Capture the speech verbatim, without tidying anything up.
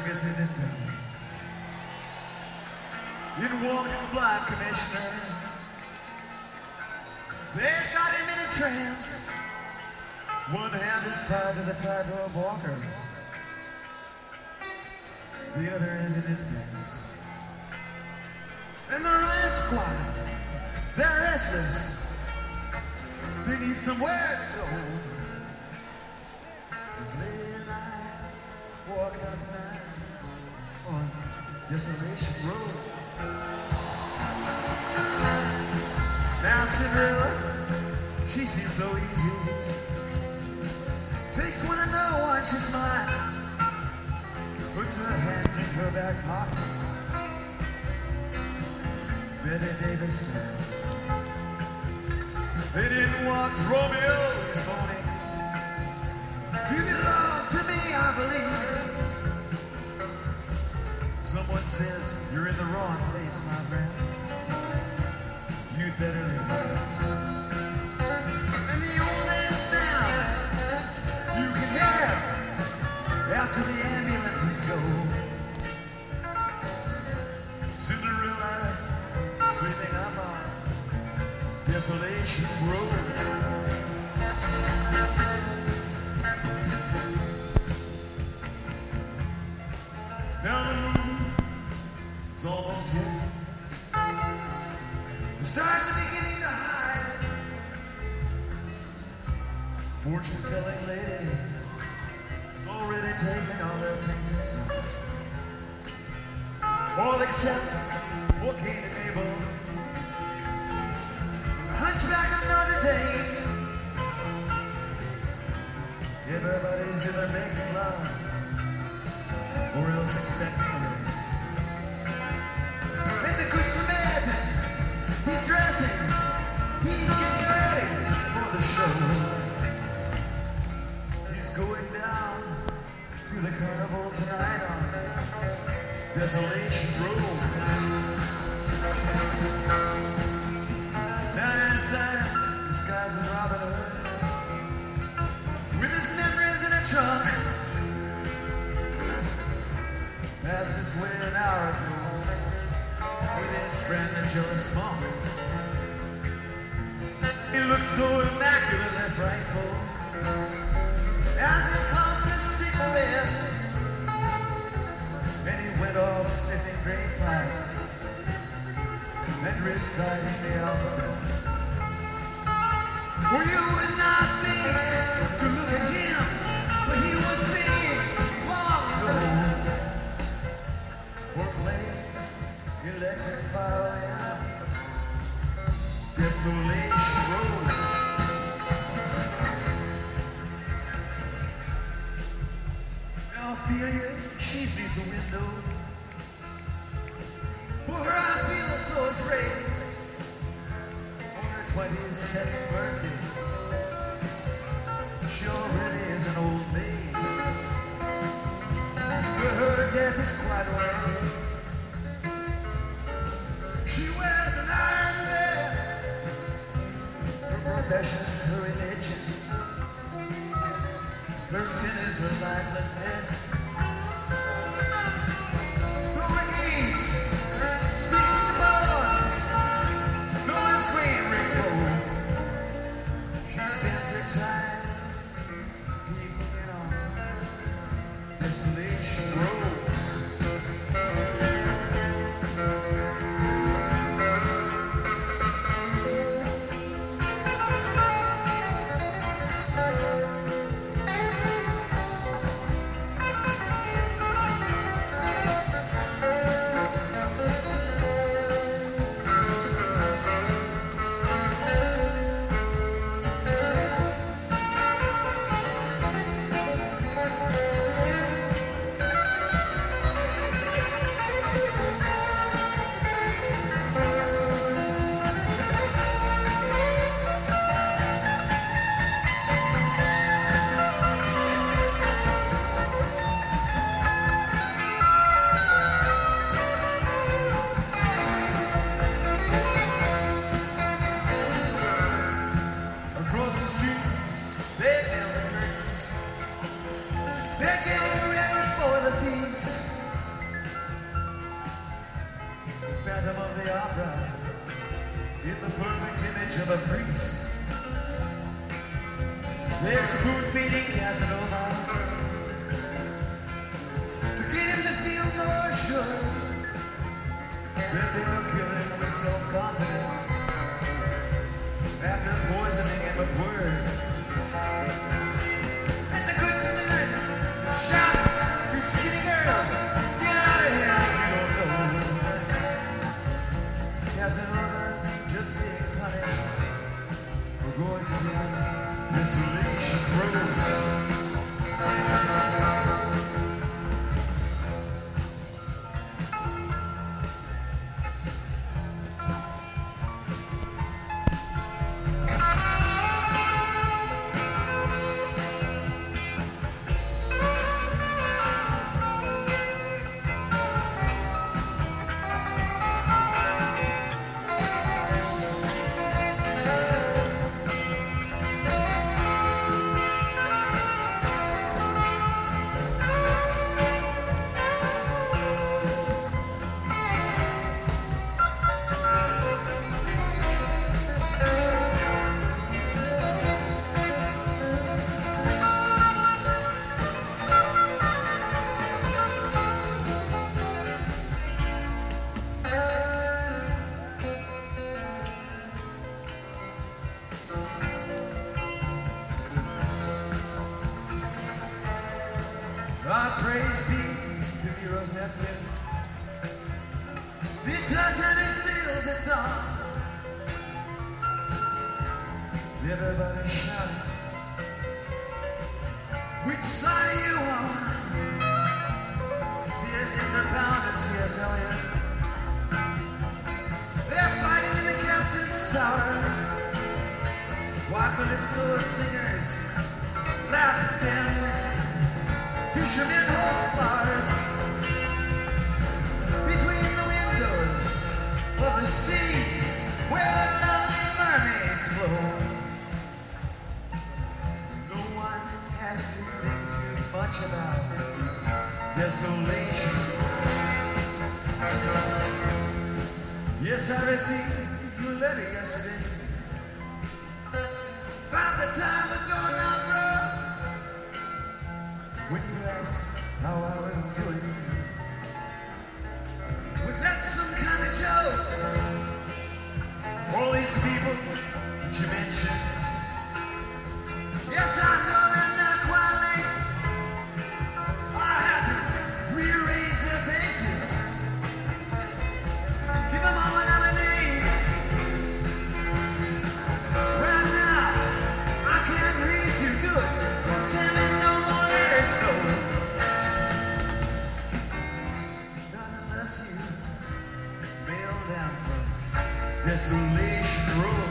circus is in town. In walks the fly commissioner. They've got him in a trance. One hand is tied to the tightrope walker. The other is in his pants. And the riot squad, they're restless. They need somewhere to go. This lady and I walk out tonight on Desolation Road. Now Cinderella, she seems so easy. Takes one and no one, she smiles. Puts her hands in her back pockets. Betty Davis style. They didn't want Romeo this morning. You belong to me, I believe. Someone says you're in the wrong place, my friend. You'd better leave. And the only sound you can hear after the ambulances go, Cinderella sweeping up on Desolation Road. Now the moon's almost here. The stars are beginning to hide. Fortune-telling lady has already taken all their things inside. All except for Cain and Abel. The Hunchback of Notre Dame. Everybody's either making love or else expecting rain. And the Good Samaritan, he's dressing, he's getting ready for the show. He's going down to the carnival tonight on Desolation Road. Now there's that disguised as Robin Hood, with his memories in a trunk. Passed this way an hour ago with his friend the jealous monk. He looked so immaculately frightful as he pumped his cigarette, and he went off sniffing grape pipes and reciting the alphabet. Well, you would not think to look at him, but he was singing long ago for playing electric violin, Desolation Road. Now Ophelia, she's neath the window. For her I feel so afraid. On her twenty-second birthday, she already is an old maid. To her, death is quite alright. She wears an iron vest. Her profession's her religion. Her sin is her lifelessness. The Rickies speaks to Bud. No less green rainbow. She spends her time deeping on Desolation Road. a priest. They're spoon-feeding Casanova to get him to feel more sure. Then they'll kill him with self-confidence after poisoning him with words. And the good tonight shout, "You skinny girl, get out of here, you don't know." Casanova's just being punished for going down Desolation Road. God praise be to Nero's Neptune. The Titanic sails at dawn. Everybody shouting, "Which side are you on?" T S are found at T S Eliot. They're fighting in the captain's tower, while Calypso's singers laugh at them. Fishermen hold bars between the windows of the sea where the lovely mermaids flow. No one has to think too much about desolation. Yes, I received your letter yesterday about the time was going down the road. When you asked how I was doing, was that some kind of joke? All these people that you mentioned, yes, I know they're not quite late. I had to rearrange their faces, give them all another name. Right now, I can't read too good. Send me no more letters, no. Not unless you mail them from Desolation Road.